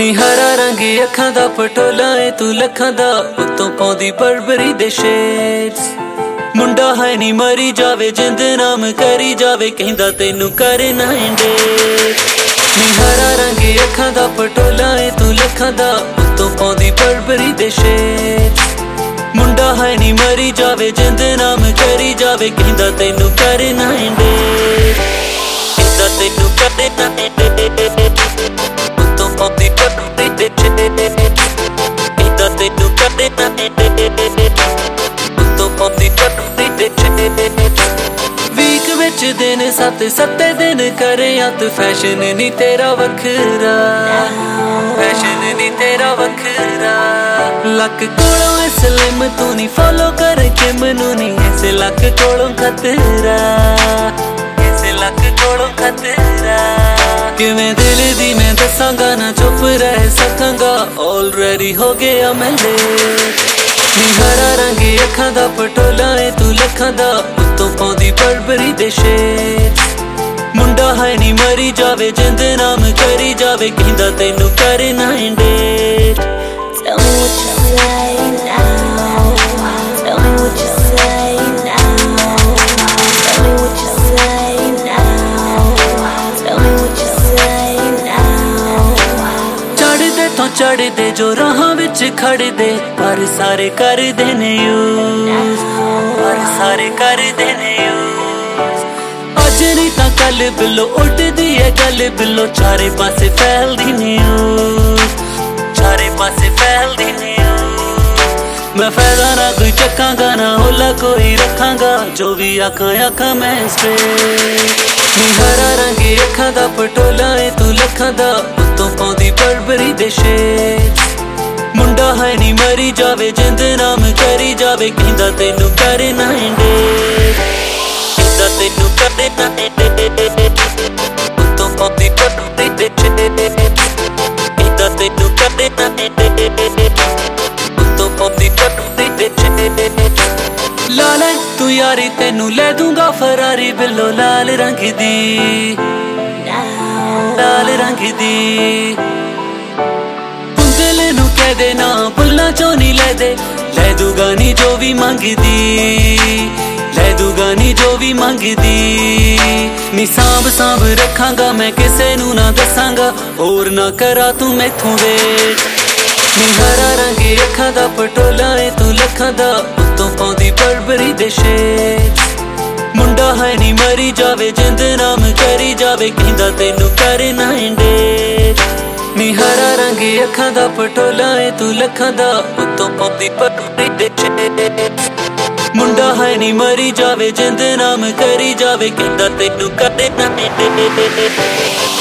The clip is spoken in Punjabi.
ਨੀ ਹਰਾ ਰੰਗ ਅੱਖਾਂ ਦਾ ਪਟੋਲਾ ਏ ਤੂੰ ਲੱਖਾਂ ਦਾ ਉੱਤੋਂ ਪਾਉਂਦੀ ਬਰਬਰੀ ਦੇ ਸ਼ੇਡਸ ਮੁੰਡਾ ਹੈ ਨੀ ਮਰੀ ਜਾਵੇ ਜਿੰਦ ਨਾਮ ਕਰੀ ਜਾਵੇ ਕਹਿੰਦਾ ਤੈਨੂੰ ਕਰੇ ਨਾ ਇੰਡੇ ਨੀ ਹਰਾ ਰੰਗ ਅੱਖਾਂ ਦਾ ਪਟੋਲਾ ਏ ਤੂੰ ਲੱਖਾਂ ਦਾ ਉੱਤੋਂ ਪਾਉਂਦੀ ਬਰਬਰੀ ਦੇ ਸ਼ੇਡਸ ਮੁੰਡਾ ਹੈ ਨੀ ਮਰੀ ਜਾਵੇ ਜਿੰਦ ਨਾਮ ਕਰੀ ਜਾਵੇ ਕਹਿੰਦਾ ਤੈਨੂੰ ਕਰੇ ਨਾ ਇੰਡੇ ਕਹਿੰਦਾ ਤੈਨੂੰ ਕਰੇ ਨਾ ਇੰਡੇ ਉੱਤੋਂ ਪਾਉਂਦੀ ਬਰਬਰੀ ਦੇ ਸ਼ੇਡਸ ਕਹਿੰਦਾ ਤੈਨੂੰ ਕਰੇ ਨਾ ਇੰਡੇ ਉੱਤੋਂ ਪਾਉਂਦੀ ਬਰਬਰੀ ਦੇ ਸ਼ੇਡਸ ਵੀਕ ਵਿੱਚ ਦਿਨ ਸੱਤ ਦਿਨ ਕਰੇ ਅੱਤ ਫੈਸ਼ਨ ਨੀ ਤੇਰਾ ਵੱਖਰਾ ਫੈਸ਼ਨ ਨੀ ਤੇਰਾ ਵੱਖਰਾ ਲੱਕ ਕੋਲੋਂ ਸਲਿਮ ਤੂੰ ਨੀ ਫੋਲੋ ਕਰ ਕੇ ਮੈਨੂੰ ਨੀ ਇਸੇ ਲੱਕ ਕੋਲੋਂ ਖਤਰਾ ਇਸੇ ਲੱਕ ਕੋਲੋਂ ਖਤਰਾ ਕਿਵੇਂ ਦਿਲ ਦੀ ਮੈਂ ਦੱਸਾਂਗਾ ਨਾ ਚੁੱਪ ਰਹਿ ਸਕਾਂਗਾ ਆਲਰੇਡੀ ਹੋ ਗਿਆ ਮੈਂ ਨੀ ਹਰਾ ਰੰਗ ਅੱਖਾਂ ਦਾ ਪਟੋਲਾ ਏ ਤੂੰ ਲੱਖਾਂ ਦਾ ਉੱਤੋਂ ਪਾਉਂਦੀ ਬਰਬਰੀ ਦੇ ਸ਼ੇਡਸ ਮੁੰਡਾ ਹੈ ਨੀ ਮਰੀ ਜਾਵੇ ਜਿੰਦ ਨਾਮ ਕਰੀ ਜਾਵੇ ਕਹਿੰਦਾ ਤੈਨੂੰ ਕਰੇ ਨਾ ਇੰਡੇ Tell me what you say now. Tell me what you say now. Tell me what you say now. Tell me what you say now. ਚੜਦੇ ਤੋਂ ਚੜਦੇ ਜੋ ਰਾਹਾਂ ਵਿੱਚ ਖੜਦੇ ਪਰ ਸਾਰੇ ਕਰਦੇ ਨੇ ਯੂਜ਼ ਪਰ ਸਾਰੇ ਕਰਦੇ ਨੇ ਯੂਜ਼ ਅੱਜ ਨਹੀਂ ਤਾਂ ਕੱਲ ਬਿੱਲੋ ਉੱਡਦੀ ਏ ਗੱਲ ਬਿੱਲੋ ਚਾਰੇ ਪਾਸੇ ਫੈਲਦੀ ਨਿਊਜ਼ ਚਾਰੇ ਪਾਸੇ ਫੈਲਦੀ ਨਿਊਜ਼ ਮੈਂ ਫਾਇਦਾ ਨਾ ਕੋਈ ਚੱਕਾਂਗਾ ਨਾ ਹੋਲਾ ਕੋਈ ਰੱਖਾਂਗਾ ਜੋ ਵੀ ਆਖਾਂ ਮੈਂ ਸਟ੍ਰੇਟ ਨੀ ਹਰਾ ਰੰਗ ਅੱਖਾਂ ਦਾ ਪਟੋਲਾ ਏ ਤੂੰ ਲੱਖਾਂ ਦਾ ਉੱਤੋਂ ਪਾਉਂਦੀ ਬਰਬਰੀ ਦੇ ਸ਼ੇਡਸ ਮੁੰਡਾ ਹੈ ਨੀ ਮਰੀ ਜਾਵੇ ਜਿੰਦ ਨਾਮ ਕਰੀ ਜਾਵੇ ਕਹਿੰਦਾ ਤੈਨੂੰ ਕਰੇ ਨਾ ਇੰਡੇ ਕਹਿੰਦਾ ਤੈਨੂੰ ਕਰੇ ਨਾ ਇੰਡੇ ਉੱਤੋਂ ਪਾਉਂਦੀ ਬਰਬਰੀ ਦੇ ਸ਼ੇਡਸ ਕਹਿੰਦਾ ਤੈਨੂੰ ਕਰੇ ਨਾ ਇੰਡੇ ਉੱਤੋਂ ਪਾਉਂਦੀ ਬਰਬਰੀ ਦੇ ਸ਼ੇਡਸ ਲਾਲ ਤੂੰ ਯਾਰੀ ਤੈਨੂੰ ਲੈ ਦੂੰਗਾ ਫਰਾਰੀ ਬਿੱਲੋ ਲਾਲ ਰੰਗ ਦੀ ਲਾਲ ਰੰਗ ਦੀ ਬੁੰਦਲੇ ਨੂੰ ਕਹਿ ਦੇ ਨਾ ਬੁੱਲਾਂ ਚੋਂ ਨੀ ਲੈ ਦੂਗਾ ਨੀ ਜੋ ਵੀ ਮੰਗਦੀ ਲੈ ਦੂਗਾ ਨੀ ਜੋ ਵੀ ਮੰਗਦੀ ਨੀ ਸਾਂਭ ਰੱਖਾਂਗਾ ਮੈਂ ਕਿਸੇ ਨੂੰ ਨਾ ਦੱਸਾਂਗਾ ਹੋਰ ਨਾ ਕਰਾ ਤੂੰ ਮੈਥੋਂ ਵੇਟ ਨੀ ਹਰਾ ਰੰਗ ਅੱਖਾਂ ਦਾ ਪਟੋਲਾ ਏ ਤੂੰ ਲੱਖਾਂ ਦਾ ਉੱਤੋਂ ਪਾਉਂਦੀ ਬਰਬਰੀ ਦੇ ਸ਼ੇਡਸ ਮੁੰਡਾ ਹੈ ਨੀ ਮਰੀ ਜਾਵੇ ਜਿੰਦ ਨਾਮ ਕਰੀ ਜਾਵੇ ਕਹਿੰਦਾ ਤੈਨੂੰ ਕਰੇ ਨਾ ਇੰਡੇ ਨੀ ਹਰਾ ਰੰਗ ਅੱਖਾਂ ਦਾ ਪਟੋਲਾ ਏ ਤੂੰ ਲੱਖਾਂ ਦਾ ਉੱਤੋਂ ਪਾਉਂਦੀ ਬਰਬਰੀ ਦੇ ਸ਼ੇਡਸ ਮੁੰਡਾ ਹੈ ਨੀ ਮਰੀ ਜਾਵੇ ਜਿੰਦ ਨਾਮ ਕਰੀ ਜਾਵੇ ਕਹਿੰਦਾ ਤੈਨੂੰ ਕਰੇ ਨਾ ਇੰਡੇ